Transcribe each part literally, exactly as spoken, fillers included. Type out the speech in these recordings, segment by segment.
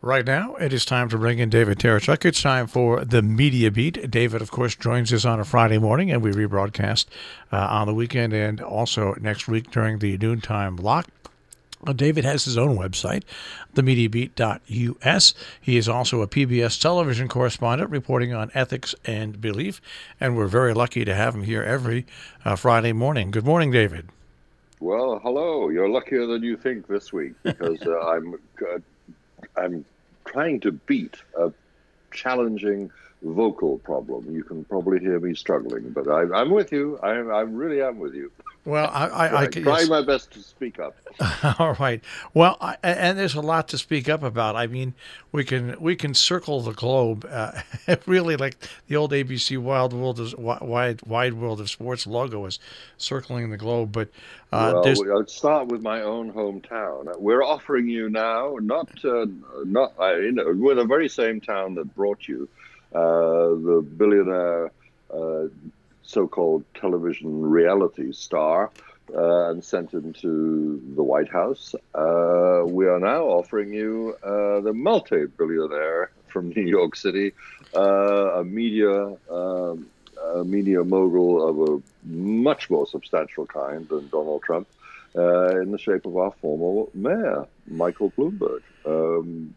Right now, it is time to bring in David Terechuk. It's time for the Media Beat. David, of course, joins us on a Friday morning, and we rebroadcast uh, on the weekend and also next week during the noontime block. Uh, David has his own website, the media beat dot U S. He is also a P B S television correspondent reporting on ethics and belief, and we're very lucky to have him here every uh, Friday morning. Good morning, David. Well, hello. You're luckier than you think this week because uh, I'm uh, I'm trying to beat a challenging vocal problem. You can probably hear me struggling, but I, I'm with you. I, I really am with you. Well, I, I, I, I I can try yes. my best to speak up. All right. Well, I, and there's a lot to speak up about. I mean, we can we can circle the globe, uh, really like the old A B C Wild World of Wide Wide World of Sports logo is circling the globe. But uh, well, there's I'll start with my own hometown. We're offering you now, not uh, not uh, you know, we're the very same town that brought you uh, the billionaire. Uh, so-called television reality star uh, and sent him to the White House. Uh, we are now offering you uh, the multi-billionaire from New York City, uh, a media um, a media mogul of a much more substantial kind than Donald Trump, uh, in the shape of our former mayor, Michael Bloomberg, um,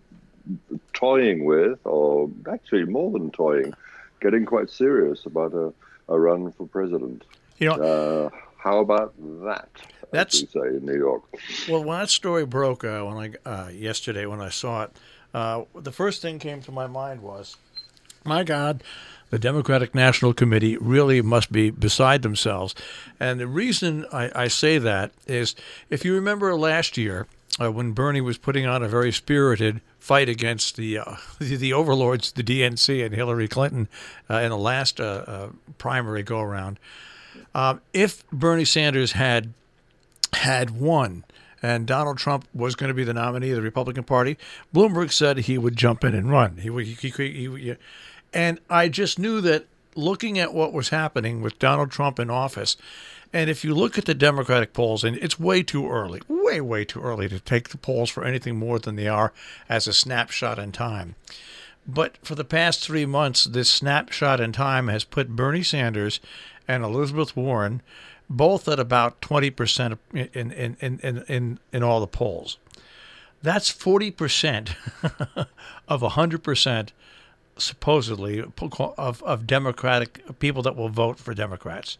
toying with, or actually more than toying, getting quite serious about a a run for president. You know, uh, how about that? That's, as we say in New York. Well, when that story broke uh, when I uh, yesterday when I saw it, uh, the first thing came to my mind was, my God, the Democratic National Committee really must be beside themselves. And the reason I, I say that is, if you remember last year uh, when Bernie was putting on a very spirited fight against the uh, the, the overlords, the D N C and Hillary Clinton uh, in the last uh, uh, primary go-around. Um, if Bernie Sanders had had won and Donald Trump was going to be the nominee of the Republican Party, Bloomberg said he would jump in and run. He, he, he, he, he, and I just knew that looking at what was happening with Donald Trump in office, and if you look at the Democratic polls, and it's way too early, way, way too early to take the polls for anything more than they are as a snapshot in time. But for the past three months, this snapshot in time has put Bernie Sanders and Elizabeth Warren both at about twenty percent in, in, in, in, in, in all the polls. That's forty percent of one hundred percent supposedly of, of Democratic people that will vote for Democrats.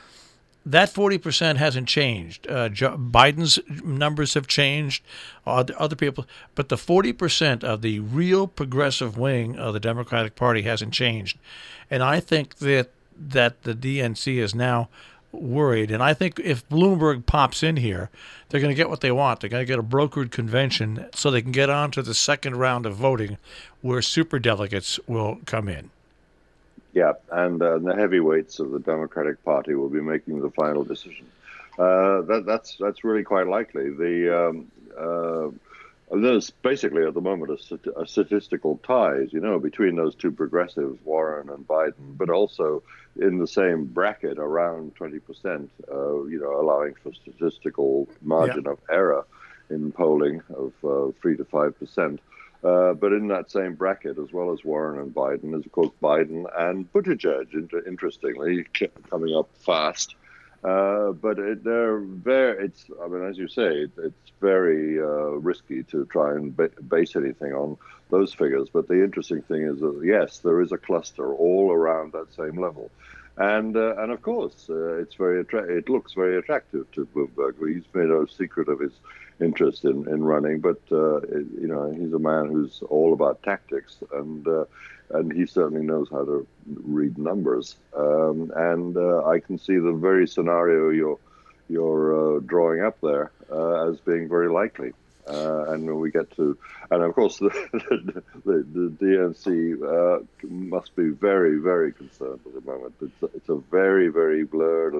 That forty percent hasn't changed. Uh, Joe, Biden's numbers have changed, other, other people, but the forty percent of the real progressive wing of the Democratic Party hasn't changed. And I think that that the D N C is now worried. And I think if Bloomberg pops in here, they're going to get what they want. They're going to get a brokered convention so they can get on to the second round of voting where superdelegates will come in. Yeah, and uh, the heavyweights of the Democratic Party will be making the final decision. Uh, that, that's that's really quite likely. The um, uh, there's basically at the moment a, stat- a statistical ties, you know, between those two progressives, Warren and Biden, but also in the same bracket around twenty percent, uh, you know, allowing for statistical margin Yeah. of error in polling of uh, three to five percent. Uh, but in that same bracket, as well as Warren and Biden, is of course Biden and Buttigieg. Inter- interestingly, coming up fast. Uh, but it, they're very. It's. I mean, as you say, it, it's very uh, risky to try and ba- base anything on those figures. But the interesting thing is that yes, there is a cluster all around that same level, and uh, and of course, uh, it's very. Attra- it looks very attractive to Bloomberg. He's made no secret of his interest in, in running, but uh, it, you know, he's a man who's all about tactics, and uh, and he certainly knows how to read numbers. Um, and uh, I can see the very scenario you're you're uh, drawing up there uh, as being very likely. Uh, and when we get to, and of course, the, the, the D N C uh, must be very, very concerned at the moment. It's a, it's a very, very blurred and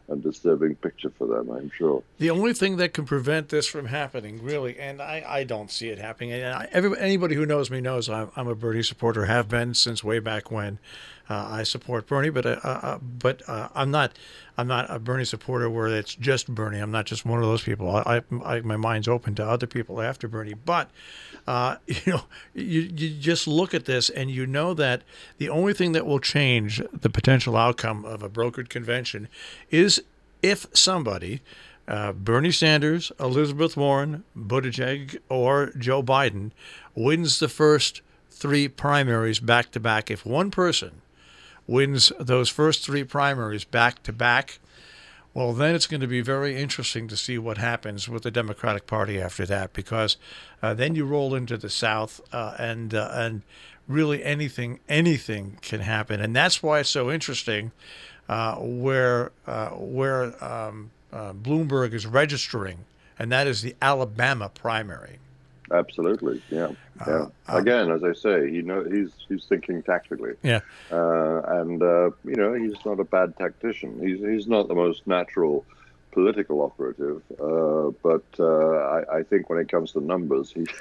and disturbing picture for them, I'm sure. The only thing that can prevent this from happening, really, and I, I don't see it happening. And I, every, anybody who knows me knows I'm, I'm a Bernie supporter, have been since way back when. Uh, I support Bernie, but uh, uh, but uh, I'm not I'm not a Bernie supporter where it's just Bernie. I'm not just one of those people. I, I my mind's open to other people after Bernie. But uh, you know, you you just look at this and you know that the only thing that will change the potential outcome of a brokered convention is if somebody, uh, Bernie Sanders, Elizabeth Warren, Buttigieg, or Joe Biden, wins the first three primaries back to back. If one person wins those first three primaries back to back, well, then it's going to be very interesting to see what happens with the Democratic Party after that, because uh, then you roll into the South, uh, and uh, and really anything anything can happen, and that's why it's so interesting. Uh, where uh, where um, uh, Bloomberg is registering, and that is the Alabama primary. Absolutely, yeah, yeah. Uh, Again, as I say, you know, he's he's thinking tactically. Yeah, uh, and uh, you know, he's not a bad tactician. He's he's not the most natural political operative, uh, but uh, I, I think when it comes to numbers, he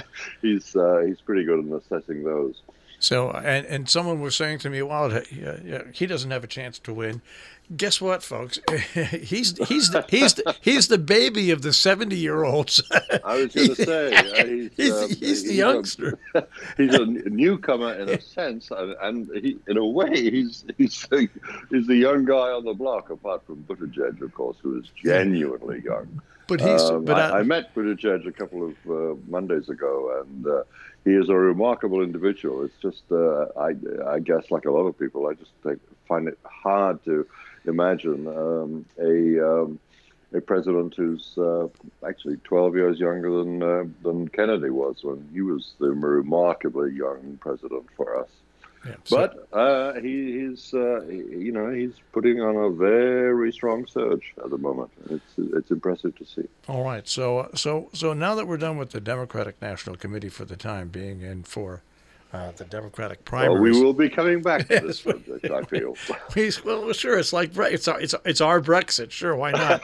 he's uh, he's pretty good in assessing those. So, and, and someone was saying to me, well, he doesn't have a chance to win. Guess what, folks? he's he's the, he's the, he's the baby of the seventy-year-olds. I was going to say uh, he's, he's, uh, he's, he's the he's youngster. A, he's a newcomer in a sense, and, and he, in a way, he's he's a, he's the young guy on the block. Apart from Buttigieg, of course, who is genuinely young. But he's. Um, but I, I, I met Buttigieg a couple of uh, Mondays ago, and uh, he is a remarkable individual. It's just, uh, I, I guess, like a lot of people, I just think, find it hard to imagine um, a um, a president who's uh, actually twelve years younger than uh, than Kennedy was when he was the remarkably young president for us. Yeah, so, but uh, he, he's, uh, he, you know, he's putting on a very strong surge at the moment. It's it's impressive to see. All right, so so so now that we're done with the Democratic National Committee for the time being, and for uh, the Democratic primaries, well, we will be coming back to this subject, I feel. Please, well, sure, it's like it's our, it's it's our Brexit. Sure, why not?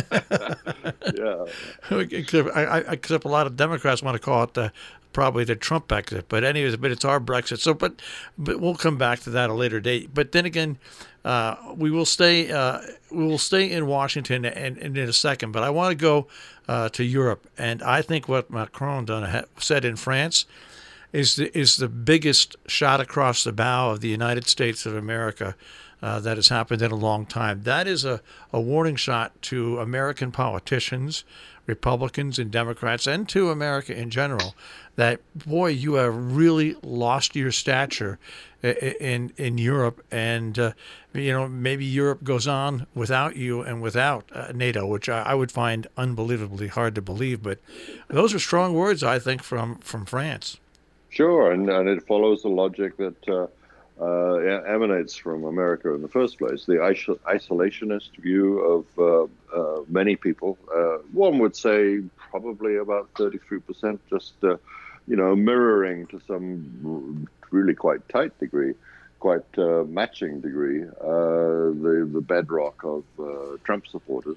Yeah. Except, I, I, except a lot of Democrats want to call it the. Probably the Trump Brexit, but anyways, but it's our Brexit. So, but but we'll come back to that at a later date. But then again, uh, we will stay uh, we will stay in Washington and, and in a second. But I want to go uh, to Europe, and I think what Macron done said in France is the, is the biggest shot across the bow of the United States of America uh, that has happened in a long time. That is a, a warning shot to American politicians, Republicans and Democrats, and to America in general, that, boy, you have really lost your stature in in Europe, and uh, you know, maybe Europe goes on without you and without uh, NATO, which I, I would find unbelievably hard to believe. But those are strong words, I think, from from France. Sure, and, and it follows the logic that uh, uh, emanates from America in the first place, the isol- isolationist view of uh, uh, many people. Uh, one would say probably about thirty-three percent, just, uh, you know, mirroring to some really quite tight degree, quite uh, matching degree, uh, the, the bedrock of uh, Trump supporters,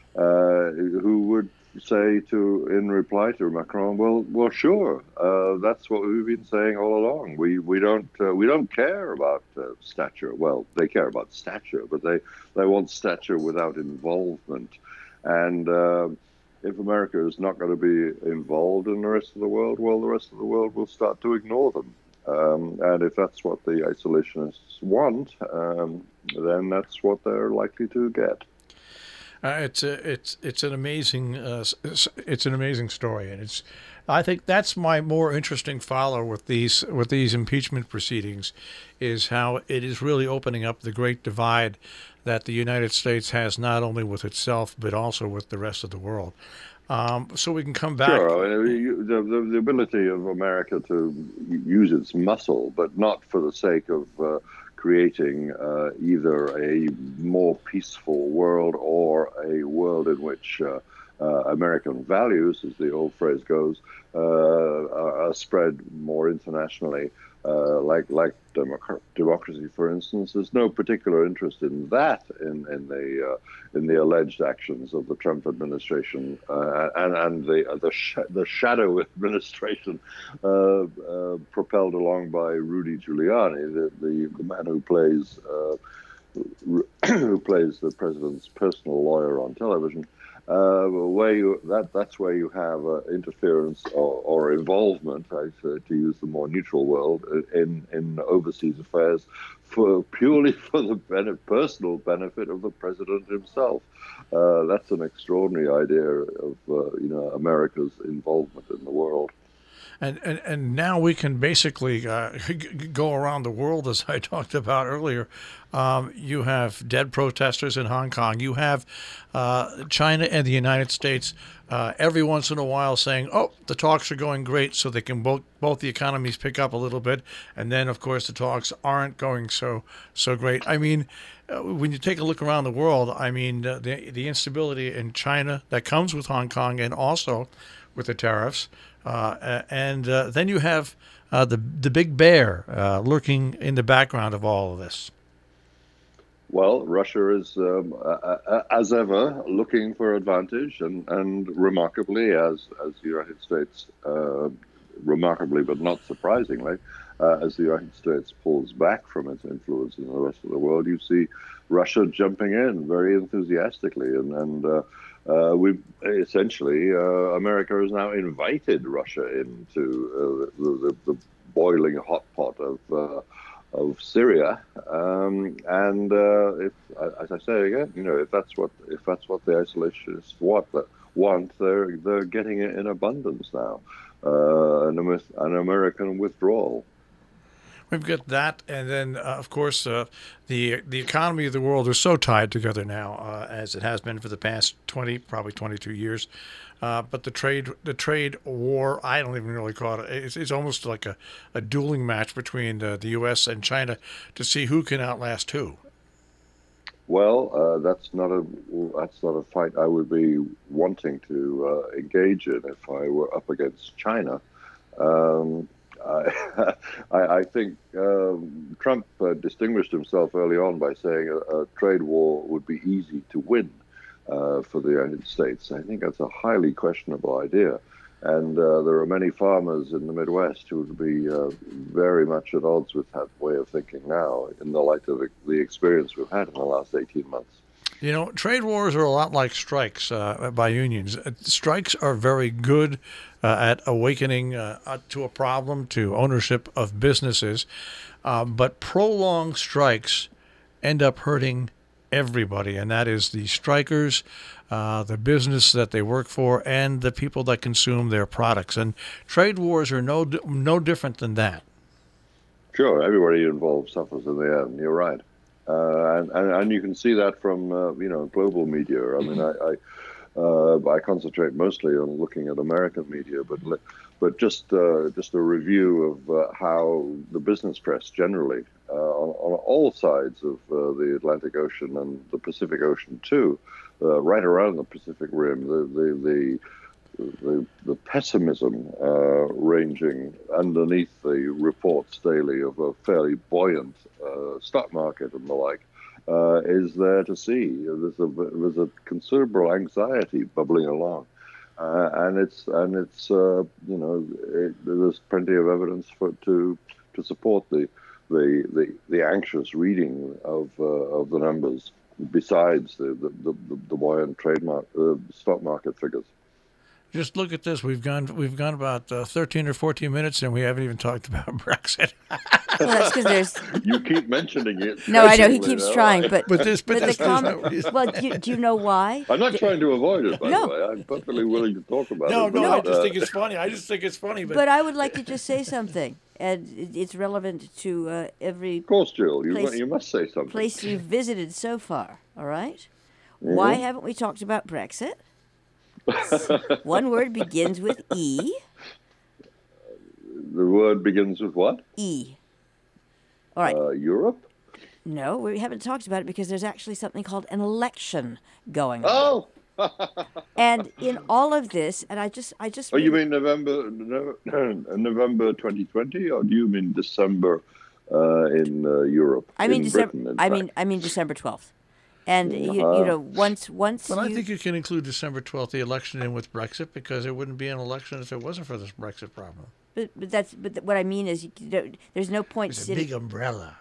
uh, who would say to, in reply to Macron, well, well, sure, uh, that's what we've been saying all along. We we don't uh, we don't care about uh, stature. Well, they care about stature, but they they want stature without involvement. And uh, if America is not going to be involved in the rest of the world, well, the rest of the world will start to ignore them. Um, and if that's what the isolationists want, um, then that's what they're likely to get. Uh, it's a, it's it's an amazing uh, it's an amazing story, and it's I think that's my more interesting follow with these with these impeachment proceedings, is how it is really opening up the great divide that the United States has, not only with itself but also with the rest of the world. Um, so we can come back. Sure, I mean, the, the, the ability of America to use its muscle, but not for the sake of uh, creating uh, either a more peaceful world or a world in which uh, uh, American values, as the old phrase goes, uh, are, are spread more internationally. Uh, like like democ- democracy, for instance, there's no particular interest in that in in the uh, in the alleged actions of the Trump administration uh, and and the uh, the sh- the shadow administration uh, uh, propelled along by Rudy Giuliani, the the, the man who plays uh, who plays the president's personal lawyer on television. Uh, where you that that's where you have uh, interference or, or involvement, I say, to use the more neutral word, in in overseas affairs, for purely for the benefit, personal benefit of the president himself. Uh, that's an extraordinary idea of uh, you know America's involvement in the world. And, and and now we can basically uh, go around the world, as I talked about earlier. Um, you have dead protesters in Hong Kong. You have uh, China and the United States uh, every once in a while saying, "Oh, the talks are going great," so they can both both the economies pick up a little bit. And then, of course, the talks aren't going so so great. I mean, uh, when you take a look around the world, I mean, uh, the the instability in China that comes with Hong Kong, and also with the tariffs. Uh, and uh, then you have uh, the the big bear uh, lurking in the background of all of this. Well, Russia is, um, uh, as ever, looking for advantage, and, and remarkably, as as the United States, uh, remarkably but not surprisingly, uh, as the United States pulls back from its influence in the rest of the world, you see Russia jumping in very enthusiastically, and and. Uh, Uh, we've essentially, uh, America has now invited Russia into uh, the, the, the boiling hot pot of uh, of Syria, um, and uh, if, as I say again, you know, if that's what if that's what the isolationists want, want they're they're getting it in abundance now, uh, an, an American withdrawal. We've got that, and then uh, of course uh, the the economy of the world is so tied together now, uh, as it has been for the past twenty, probably twenty-two years. Uh, but the trade the trade war, I don't even really call it. It's, it's almost like a, a dueling match between the, the U S and China to see who can outlast who. Well, uh, that's not a that's not a fight I would be wanting to uh, engage in if I were up against China. Um, I, I think um, Trump uh, distinguished himself early on by saying a, a trade war would be easy to win uh, for the United States. I think that's a highly questionable idea. And uh, there are many farmers in the Midwest who would be uh, very much at odds with that way of thinking now in the light of the, the experience we've had in the last eighteen months. You know, trade wars are a lot like strikes uh, by unions. Strikes are very good uh, at awakening uh, to a problem, to ownership of businesses, uh, but prolonged strikes end up hurting everybody, and that is the strikers, uh, the business that they work for, and the people that consume their products. And trade wars are no no different than that. Sure, everybody involved suffers in the end. You're right. Uh, and, and and you can see that from uh, you know global media. I mean, I I, uh, I concentrate mostly on looking at American media, but but just uh, just a review of uh, how the business press generally uh, on, on all sides of uh, the Atlantic Ocean and the Pacific Ocean too, uh, right around the Pacific Rim, the the the The, the pessimism uh, ranging underneath the reports daily of a fairly buoyant uh, stock market and the like uh, is there to see. There's a there's a considerable anxiety bubbling along, uh, and it's and it's uh, you know it, there's plenty of evidence for to to support the the the, the anxious reading of uh, of the numbers. Besides the the the, the buoyant trademark uh, stock market figures. Just look at this. We've gone we've gone about uh, thirteen or fourteen minutes, and we haven't even talked about Brexit. Well, that's because there's. You keep mentioning it. No, I know he keeps though. trying, but But this, but, but that's the com- not reason. well, do you, do you know why? I'm not trying to avoid it, by No. the way. I'm perfectly willing to talk about No, it. no, but, I just uh, think it's funny. I just think it's funny. But, But I would like to just say something, and it- it's relevant to uh, every Of course, Jill, you, Place- you must say something. place you've visited so far. All right? Why haven't we talked about Brexit? One word begins with E. The word begins with what? E. All right. Uh, Europe? No, we haven't talked about it because there's actually something called an election going on. Oh, And in all of this, and I just, I just. Oh, you really- mean November, November, November twenty twenty, or do you mean December uh, in uh, Europe? I mean in December. Britain, in I fact? mean, I mean December twelfth. And you, you Uh-huh. know, once, once. But I you- think you can include December twelfth, the election, in with Brexit, because it wouldn't be an election if it wasn't for this Brexit problem. But, but that's. But th- what I mean is, you don't, there's no point It's a sitting. big umbrella.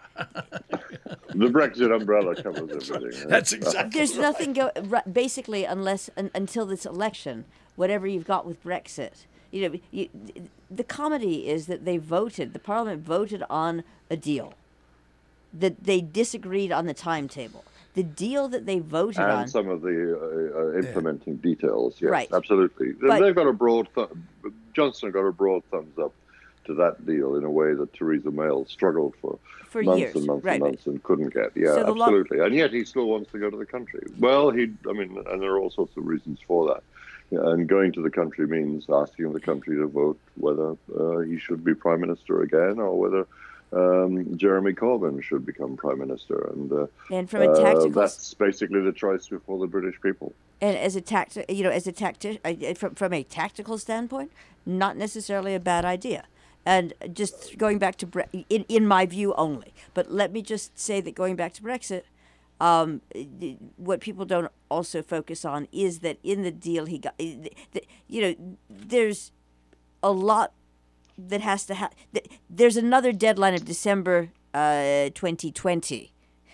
The Brexit umbrella covers everything. That's exactly There's nothing go ri- basically unless un, until this election, whatever you've got with Brexit. You know, you, the comedy is that they voted. The Parliament voted on a deal. That they disagreed on the timetable. The deal that they voted And on. some of the uh, uh, implementing details, yes, Right. absolutely. But- They've got a broad, th- Johnson got a broad thumbs up to that deal in a way that Theresa May struggled for, For months years, and months right, and right. months and couldn't get. Yeah, So the lo- absolutely. And yet he still wants to go to the country. Well, he, I mean, and there are all sorts of reasons for that. Yeah, and going to the country means asking the country to vote whether uh, he should be prime minister again or whether um, Jeremy Corbyn should become prime minister. And uh, And from a uh, tactical s- that's basically the choice before the British people. And as a tact, you know, as a tacti- uh, from from a tactical standpoint, not necessarily a bad idea. And just going back to Bre- in in my view only, but let me just say that going back to Brexit, um, the- what people don't also focus on is that in the deal he got, the, you know, there's a lot that has to happen. There's another deadline of December uh, twenty twenty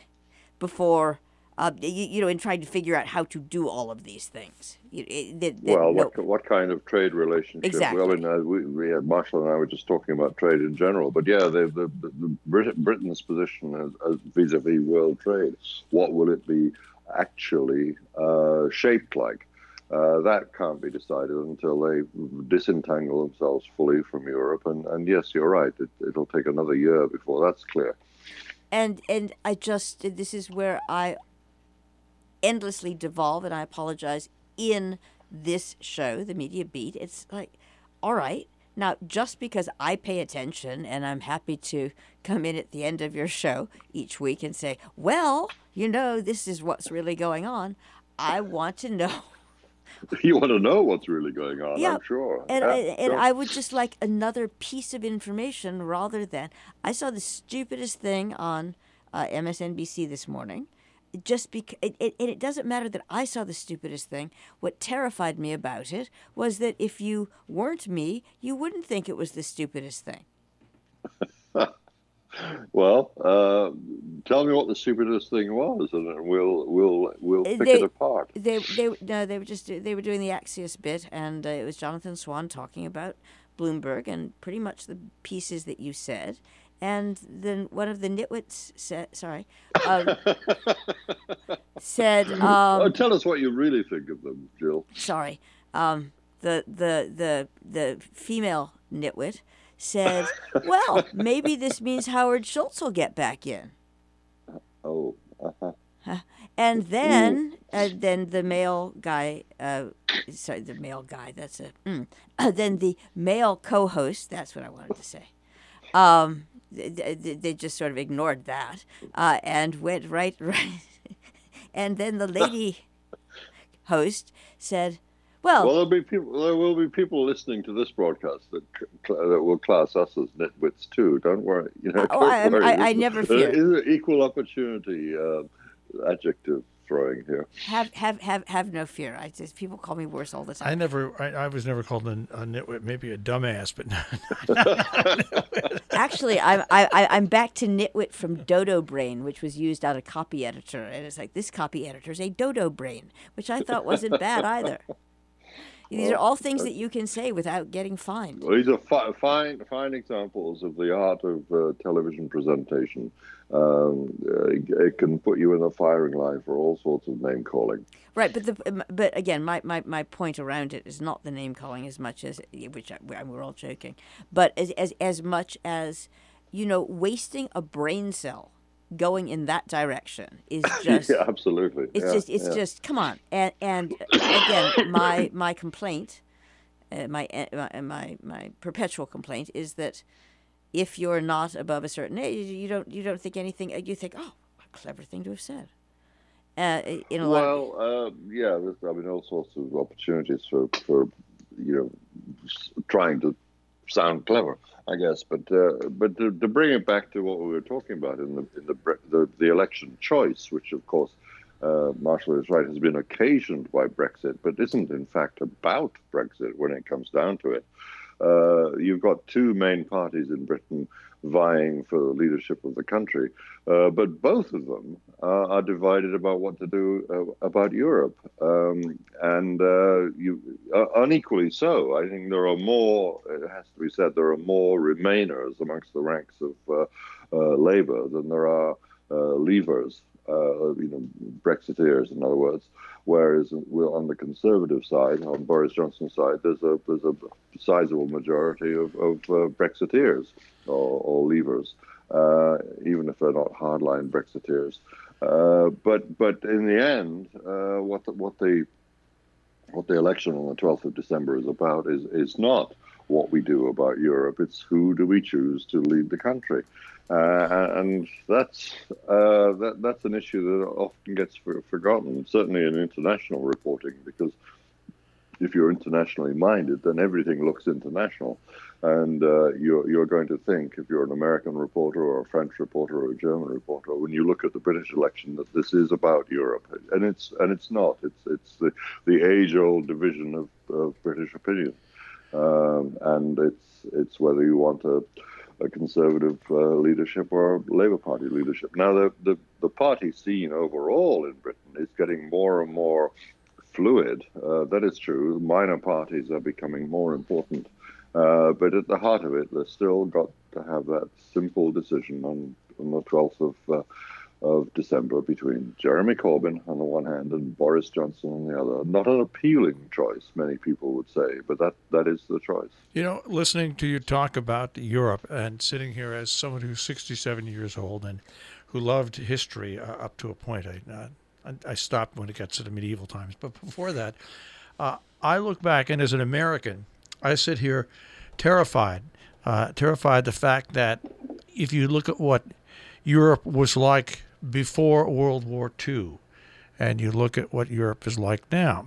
before. Uh, you, you know, in trying to figure out how to do all of these things. You, it, that- that Well, no- what what kind of trade relationship? Exactly. Well, I mean, uh, we, we had Marshall and I were just talking about trade in general, but yeah, the the, the, the Brit- Britain's position as, as vis-a-vis world trade, what will it be actually uh, shaped like? Uh, that can't be decided until they disentangle themselves fully from Europe. And, and yes, you're right. It, it'll take another year before that's clear. and and I just this is where I endlessly devolve, and I apologize in this show, the Media Beat. It's like, all right, now just because I pay attention and I'm happy to come in at the end of your show each week and say, well, you know, this is what's really going on. I want to know. You want to know what's really going on, Yeah, I'm sure. And, Yeah, I, and sure. I would just like another piece of information rather than. I saw the stupidest thing on uh, M S N B C this morning. Just because it, it, and it doesn't matter that I saw the stupidest thing. What terrified me about it was that if you weren't me, you wouldn't think it was the stupidest thing. Well, uh, tell me what the stupidest thing was, and we'll we'll we'll pick They- it apart. They they no they were just they were doing the Axios bit, and uh, it was Jonathan Swan talking about Bloomberg and pretty much the pieces that you said, and then one of the nitwits said sorry um, said oh, um, tell us what you really think of them, Jill. sorry um, the the the the female nitwit said, well, maybe this means Howard Schultz will get back in. Oh, uh-huh. And then, uh, then the male guy, uh, sorry, the male guy. That's a. Mm. Then the male co-host. That's what I wanted to say. Um, they, they, they just sort of ignored that uh, and went right, right. And then the lady host said, "Well, Well, there'll be people. There will be people listening to this broadcast that cl- that will class us as nitwits too. Don't worry. You know, Oh, don't I- worry. I- I never fear. There is an equal opportunity uh, adjective throwing here. have have have have no fear. I just people call me worse all the time." I never, I, I was never called a, a nitwit, maybe a dumbass, but Actually, I'm I, I- I'm back to nitwit from Dodo Brain, which was used on a copy editor, and it's like this copy editor is a dodo brain, which I thought wasn't bad either. These are all things that you can say without getting fined. Well, these are fi- fine, fine examples of the art of uh, television presentation. Um, uh, it can put you in the firing line for all sorts of name calling. Right, but the but again, my, my, my point around it is not the name calling as much as which I, we're all joking, but as as as much as, you know, wasting a brain cell going in that direction is just yeah, absolutely. it's Yeah, just it's yeah. just come on. And and again, my my complaint, uh, my, uh, my my my perpetual complaint is that if you're not above a certain age, you don't you don't think anything. You think, oh, a clever thing to have said. uh, in a lot of. Well, uh, yeah, there's, I mean, all sorts of opportunities for, for you know, s- trying to sound clever, I guess. But uh, but to, to bring it back to what we were talking about in the in the Bre- the, the election choice, which of course uh, Marshall is right, has been occasioned by Brexit, but isn't in fact about Brexit when it comes down to it. Uh, you've got two main parties in Britain vying for the leadership of the country, uh, but both of them uh, are divided about what to do uh, about Europe, um, and uh, you uh, unequally so. I think there are more. It has to be said there are more Remainers amongst the ranks of uh, uh, Labour than there are uh, Leavers. Uh, you know, Brexiteers, in other words. Whereas we're on the Conservative side, on Boris Johnson's side, there's a there's a sizable majority of, of uh, Brexiteers or, or Leavers, uh, even if they're not hardline Brexiteers. Uh, but but in the end, uh, what the, what the what the election on the twelfth of December is about is is not what we do about Europe. It's who do we choose to lead the country. Uh, and that's uh, that, that's an issue that often gets for, forgotten, certainly in international reporting, because if you're internationally minded, then everything looks international. And uh, you're, you're going to think, if you're an American reporter or a French reporter or a German reporter, when you look at the British election, that this is about Europe. And it's and it's not. It's it's the, the age-old division of, of British opinion. Um, and it's it's whether you want a a conservative uh, leadership or a Labour Party leadership. Now, the, the, the party scene overall in Britain is getting more and more fluid. Uh, that is true. Minor parties are becoming more important. Uh, but at the heart of it, they've still got to have that simple decision on, on the twelfth of uh, of December between Jeremy Corbyn on the one hand and Boris Johnson on the other. Not an appealing choice, many people would say, but that, that is the choice. You know, listening to you talk about Europe and sitting here as someone who's sixty-seven years old and who loved history uh, up to a point, I, uh, I stopped when it gets to the medieval times. But before that, uh, I look back, and as an American, I sit here terrified, uh, terrified the fact that if you look at what Europe was like before World War Two, and you look at what Europe is like now,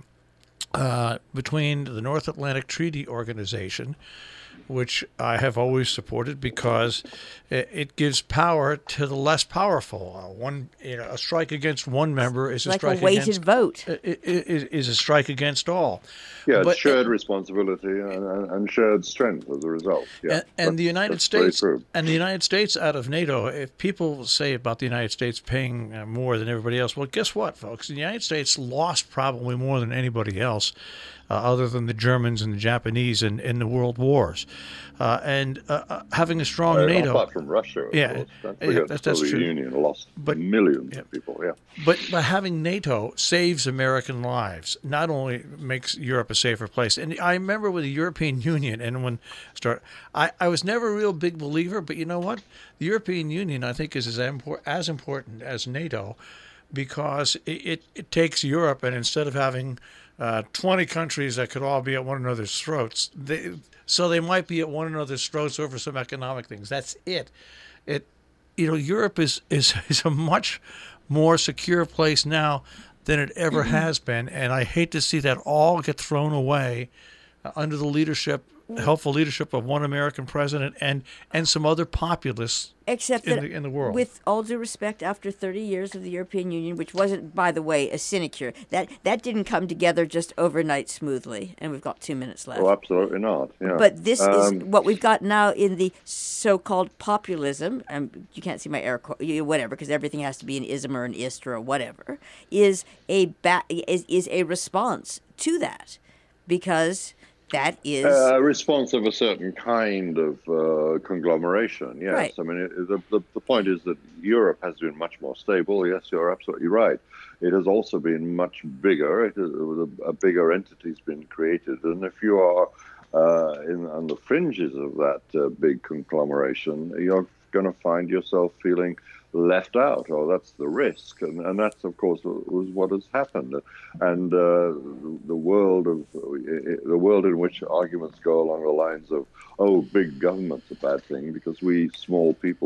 uh, between the North Atlantic Treaty Organization, which I have always supported because it, it gives power to the less powerful. Uh, one, you know, a strike against one member is a like strike a weighted against vote. Is, is a strike against all. Yeah, but, it's shared responsibility and, and, and shared strength as a result. Yeah, and, and the United States and the United States out of NATO. If people say about the United States paying uh, more than everybody else, well, guess what, folks? The United States lost probably more than anybody else, uh, other than the Germans and the Japanese in, in the world wars. Uh, and uh, uh, having a strong uh, NATO, apart from Russia, of yeah, course. Don't yeah, forget that's, the that's Soviet true. Union lost but, millions yeah. of people. Yeah, but but having NATO saves American lives. Not only makes Europe a safer place, and I remember with the European Union, and when start, I, I was never a real big believer, but you know what? The European Union, I think, is as impor- as important as NATO, because it, it, it takes Europe, and instead of having uh, twenty countries that could all be at one another's throats, they, so they might be at one another's throats over some economic things. That's it. It, you know, Europe is is, is a much more secure place now than it ever has been, and I hate to see that all get thrown away uh, under the leadership, helpful leadership of one American president and and some other populists. Except in that, the, in the world. With all due respect, after thirty years of the European Union, which wasn't, by the way, a sinecure, that that didn't come together just overnight smoothly. And we've got two minutes left. Oh, absolutely not. Yeah. But this um, is what we've got now in the so-called populism. Um, you can't see my air quote, whatever, because everything has to be an ism or an ist or whatever. Is a ba- is is a response to that, because that is a response of a certain kind of uh, conglomeration. Yes, right. I mean it, the, the the point is that Europe has been much more stable. Yes, you're absolutely right. It has also been much bigger. It is, a, a bigger entity's been created, and if you are uh, in on the fringes of that uh, big conglomeration, you're going to find yourself feeling left out, or that's the risk, and and that's of course was what has happened, and uh, the world of the world in which arguments go along the lines of, oh, big government's a bad thing because we small people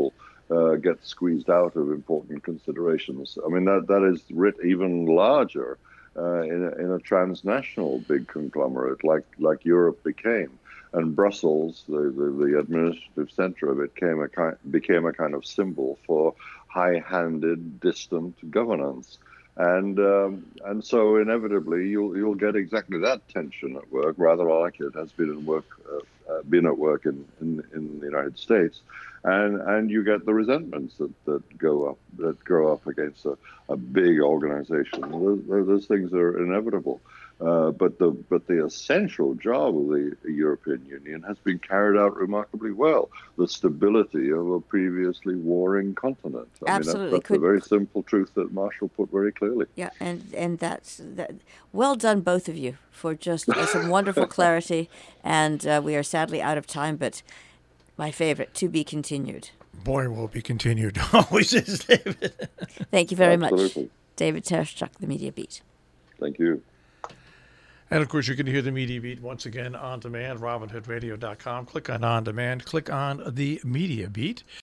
uh, get squeezed out of important considerations. I mean, that, that is writ even larger uh, in, a, in a transnational big conglomerate like, like Europe became. And Brussels, the, the, the administrative center of it, came a kind, became a kind of symbol for high-handed, distant governance. And um, and so inevitably you'll you'll get exactly that tension at work, rather like it has been at work uh, uh, been at work in, in, in the United States, and and you get the resentments that, that go up that grow up against a, a big organization. Those, those things are inevitable. Uh, but the but the essential job of the European Union has been carried out remarkably well. The stability of a previously warring continent. I Absolutely, mean, that, that's Could, a very simple truth that Marshall put very clearly. Yeah, and and that's that. Well done, both of you, for just uh, some wonderful clarity. And uh, we are sadly out of time, but my favorite, to be continued. Boy, will be continued. Always is, David. Thank you very Absolutely. much, David Tereshchuk, The Media Beat. Thank you. And, of course, you can hear the Media Beat once again on demand, robin hood radio dot com. Click on On Demand. Click on the Media Beat.